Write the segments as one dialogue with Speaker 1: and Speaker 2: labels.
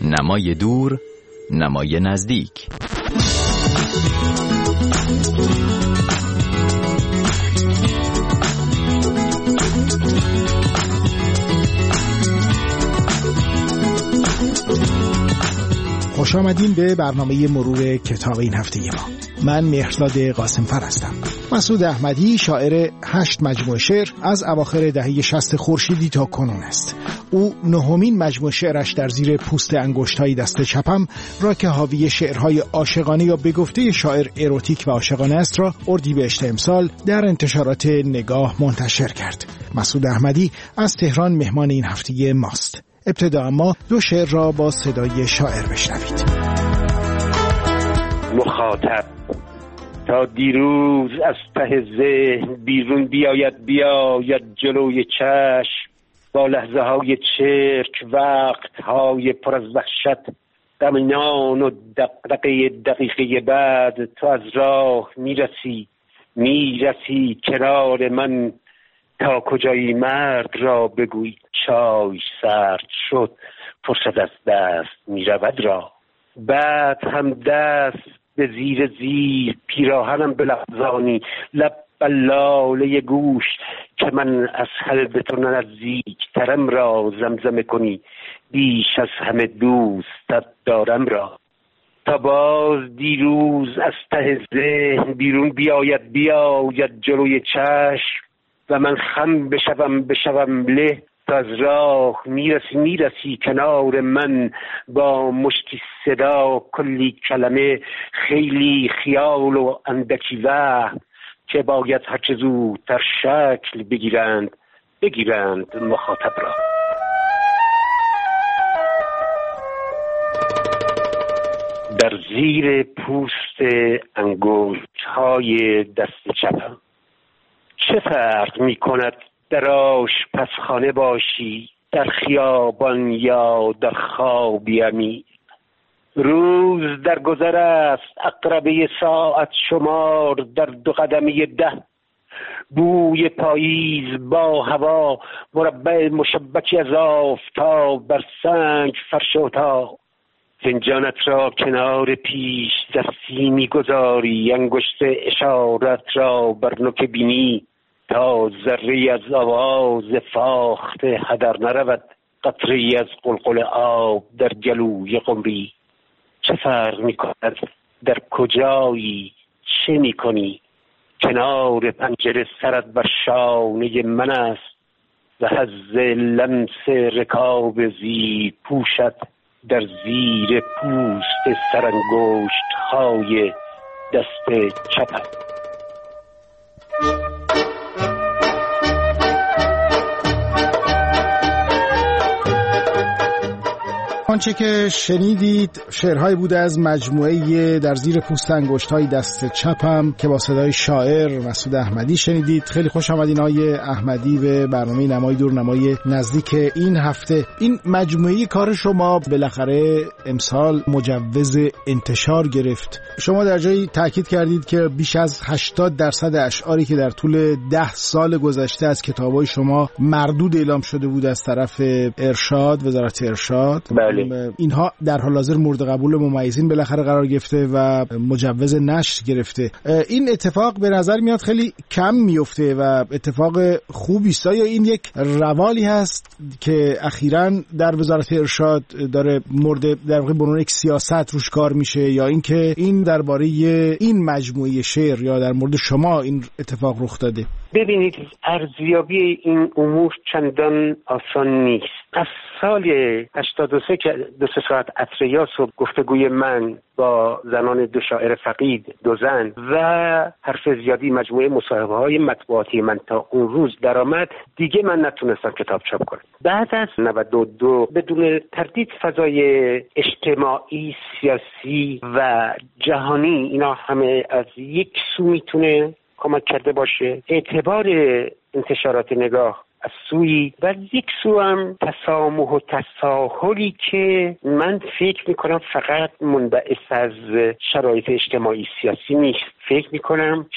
Speaker 1: نمای دور، نمای نزدیک.
Speaker 2: خوش آمدین به برنامه مرور کتاب این هفته ما. من مهرزاد قاسمفر هستم. مسعود احمدی شاعر 8 مجموعه شعر از اواخر دهه 60 خورشیدی تا کنون است. او 9مین مجموعه شعرش در زیر پوست انگشت‌های دست چپم را که حاوی شعرهای عاشقانه یا به گفته شاعر اروتیک و عاشقانه است را اردیبهشت امسال در انتشارات نگاه منتشر کرد. مسعود احمدی از تهران مهمان این هفته ماست. ابتدا اما 2 شعر را با صدای شاعر بشنوید.
Speaker 3: مخاطب تا دیروز از ته ذهن بیرون بیاید جلوی چشم، با لحظه های چرک وقت های پر از وحشت، غمنان و دقیقه بعد تو از راه میرسی کنار من، تا کجایی مرد را بگوی چای سرد شد فرصت از دست میرود را. بعد هم دست به زیر پیراهنم بلغزانی، لب بلاله گوش که من از حلب تو نزدیک ترم را زمزمه کنی، بیش از همه دوستت دارم را. تا باز دیروز از ته ذهن بیرون بیاید جلوی چشم، و من خم بشوم له، تا از راه میرسی کنار من، با مشتی صدا کلی کلمه، خیلی خیال و اندکی وهم، که باید هرچه زودتر شکل بگیرند مخاطب را. در زیر پوست انگشت‌های دست چپم چه فرق می کند در آشپزخانه باشی، در خیابان یا در خوابی عمیق؟ روز در گذر است عقربه ساعت شمار در 2 قدمه 10، بوی پاییز با هوا مربع مشبکی از آفتاب بر سنگ فرش اتاق. فنجانت را کنار پیش دستی می‌گذاری، انگشت اشارت را بر نوک بینی، تا ذره‌ای از آواز فاخته هدر نرود، قطره‌ای از قلقل آب در گلوی قمری. چه فرق می‌کند در کجایی، چه می‌کنی؟ کنار پنجره سرت بر شانه من است، و حظ لمس رکاب زیر پوشت در زیر پوست سرانگشت‌های دست چپم.
Speaker 2: آنچه که شنیدید شعرهایی بوده از مجموعه در زیر پوست انگشت‌های دست چپم که با صدای شاعر مسعود احمدی شنیدید. خیلی خوش آمدین آقای احمدی به برنامه نمای دور، نمای نزدیک این هفته. این مجموعه کار شما بالاخره امسال مجوز انتشار گرفت. شما در جایی تاکید کردید که بیش از 80% اشعاری که در طول 10 سال گذشته از کتاب‌های شما مردود اعلام شده بود از طرف ارشاد، وزارت ارشاد، اینها در حال حاضر مورد قبول ممیزین بالاخره قرار گرفته و مجوز نشر گرفته. این اتفاق به نظر میاد خیلی کم میفته و اتفاق خوبی است. یا این یک روالی هست که اخیراً در وزارت ارشاد داره مورد در واقع بنون یک سیاست روش کار میشه، یا اینکه این درباره این مجموعه شعر یا در مورد شما این اتفاق رخ داده؟
Speaker 3: ببینید، ارزیابی این امور چندان آسان نیست. از سال 83 که 2 ساعت عطریاس و گفتگوی من با زنان 2 شاعر فقید، 2 زن و حرف زیادی مجموعه مصاحبه‌های مطبوعاتی من تا اون روز درآمد، دیگه من نتونستم کتاب چاپ کنم. بعد از 92 بدون تردید فضای اجتماعی، سیاسی و جهانی اینا همه از یک سو میتونه کمک کرده باشه. اعتبار انتشارات نگاه از سوی و یک سو هم تسامح و تساهلی که من فکر میکنم فقط منبعث از شرایط اجتماعی سیاسی نیست. فکر میکنم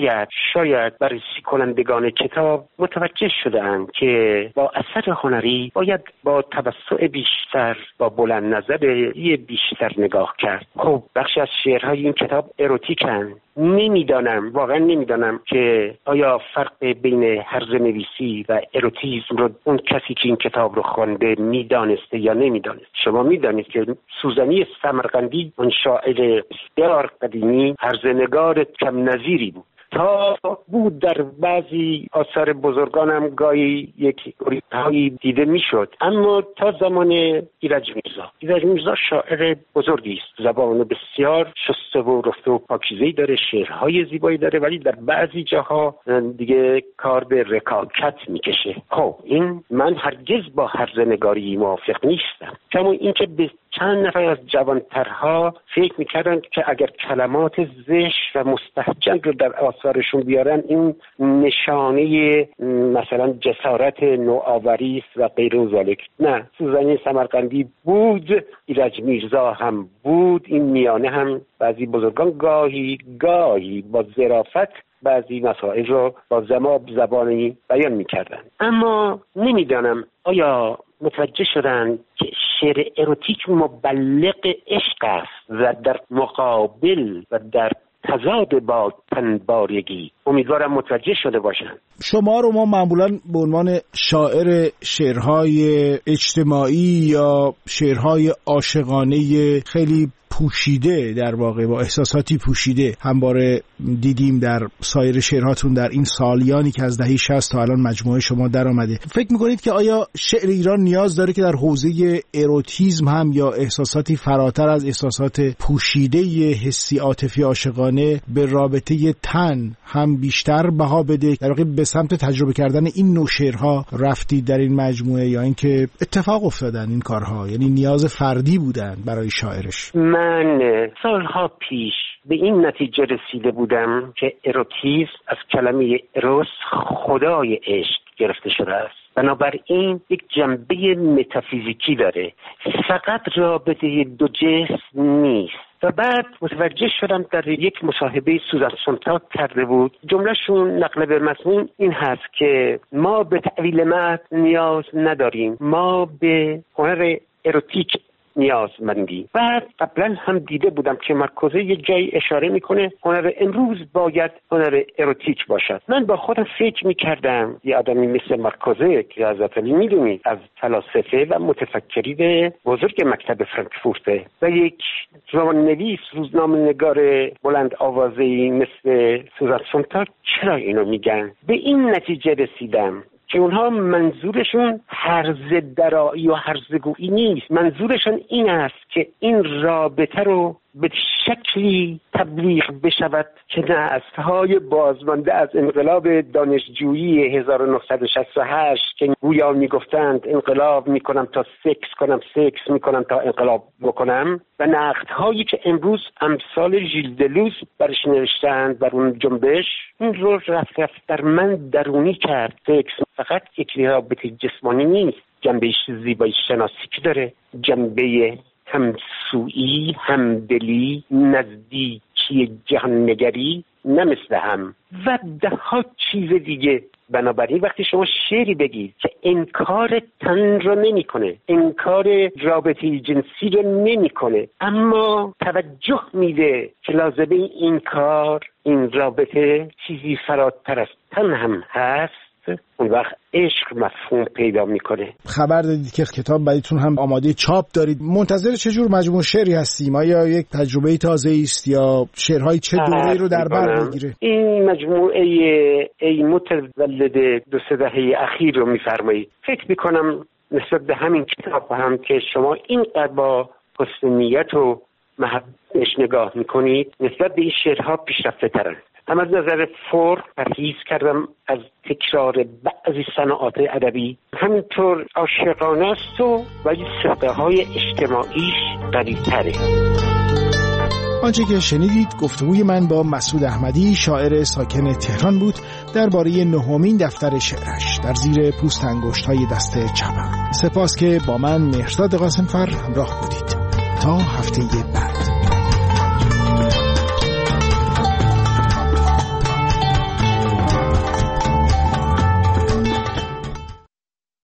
Speaker 3: شاید بررسی کنندگان کتاب متوجه شدند که با اثر هنری باید با توسع بیشتر، با بلند نظری بیشتر نگاه کرد. خب بخشی از شعرهای این کتاب اروتیکن. واقعا نمیدانم که آیا فرق بین هرزه نویسی و اروتیسم رو اون کسی که این کتاب رو خوانده میدانسته یا نمیدانست. شما میدانید که سوزنی سمرقندی، اون شاعر بسیار قدیمی، هرزه نگار کم نظیری بود. تا بود در بعضی آثار بزرگانم گاهی یک ریتهایی دیده میشد، اما تا زمان ایرج میرزا شاعر بزرگی است، زبان بسیار شسته و رفته و پاکیزه‌ای داره، شعرهای زیبایی داره، ولی در بعضی جاها دیگه کار به رکاکت میکشه. خب این من هرگز با هرزه نگاری موافق نیستم، کما اینکه به چند نفر از جوانترها فکر میکردن که اگر کلمات زشت و مستهجن رو در آثارشون بیارن این نشانه مثلا جسارت نوآوری است و غیر و ذالک. نه، سوزنی سمرقندی بود، ایرج میرزا هم بود، این میانه هم بعضی بزرگان گاهی با ظرافت بعضی مسائل رو با زبانی بیان میکردن. اما نمیدانم آیا متوجه شدن که شعر اروتیک مبلغ عشق است و در مقابل و در تضاد با تنبارگی. امیدوارم متوجه شده باشن.
Speaker 2: شما رو ما معمولاً به عنوان شاعر شعرهای اجتماعی یا شعرهای عاشقانه خیلی پوشیده، در واقع با احساساتی پوشیده همواره دیدیم در سایر شعرهاتون در این سالیانی که از دهه 60 تا الان مجموعه شما در آمده. فکر میکنید که آیا شعر ایران نیاز داره که در حوزه اروتیسم هم یا احساساتی فراتر از احساسات پوشیده حسی عاطفی عاشقانه به رابطه تن هم بیشتر بها بده؟ در واقع به سمت تجربه کردن این نوع شعرها رفتید در این مجموعه یا اینکه اتفاق افتادن این کارها، یعنی نیاز فردی بودن برای شاعرش؟
Speaker 3: من سالها پیش به این نتیجه رسیده بودم که اروتیسم از کلمه اروس، خدای عشق، گرفته شده است. بنابراین یک جنبه متافیزیکی داره، فقط رابطه دو جسم نیست. و بعد متوجه شدم در یک مصاحبه سوزان سونتاگ کرده بود، جملهشون نقل به مضمون این هست که ما به تأویل متن نیاز نداریم، ما به هنر اروتیک نیازمندی. بعد قبلا هم دیده بودم که مارکوزه یه جایی اشاره میکنه هنر امروز باید هنر اروتیک باشد. من با خودم فکر میکردم یه آدمی مثل مارکوزه که حضرت علی میدونید از فلاسفه و متفکرین بزرگ مکتب فرانکفورت و یک رمان‌نویس، روزنامه‌نگار بلند آوازه‌ای مثل سوزان سونتاگ چرا اینو میگن؟ به این نتیجه رسیدم که اونها منظورشون هرزه درایی و هرزگویی نیست، منظورشون این است که این رابطه رو به شکلی تبلیغ بشود که نسل‌های بازمانده از انقلاب دانشجویی 1968 که گویا میگفتند انقلاب میکنم تا سکس کنم، سکس میکنم تا انقلاب بکنم، و نقدهایی که امروز امثال ژیل دلوز برش نوشتند بر اون جنبش، این رو رفت در من درونی کرد. سکس فقط یک رابطه جسمانی نیست، جنبه زیبایی شناسی که داره، جنبه همسویی، همدلی، نزدیکی، جهان‌نگری، نه مثل هم و ده ها چیز دیگه. بنابراین وقتی شما شعری بگید که انکار تن رو نمی‌کنه، انکار رابطه جنسی رو نمی‌کنه، اما توجه میده که لازمه این کار، این رابطه چیزی فراتر از تن هم هست، اون وقت عشق مفهوم پیدا میکنه.
Speaker 2: خبر دادید که کتاب برایتون هم آماده چاپ دارید. منتظر چه جور مجموعه شعری هستیم؟ آیا یک تجربه تازه است یا شعرهای چه دوره‌ای رو در بر میگیره؟
Speaker 3: این مجموعه ای متولد 2-3 دهه اخیر رو میفرمایید. فکر میکنم نسبت به همین کتاب هم که شما اینقدر با حسن نیت و محبتش نگاه میکنید، نسبت به این شعرها پیشرفته ترند. اما از نظر فرم پرهیز کردم از تکرار بعضی صناعات ادبی، همینطور عاشقانه است ولی سطح‌های اجتماعیش قوی‌تره.
Speaker 2: آنچه که شنیدید گفتگوی من با مسعود احمدی، شاعر ساکن تهران بود، درباره 9مین دفتر شعرش در زیر پوست انگشت‌های دست چپم. سپاس که با من مهرزاد قاسمفر همراه بودید. تا هفته بعد.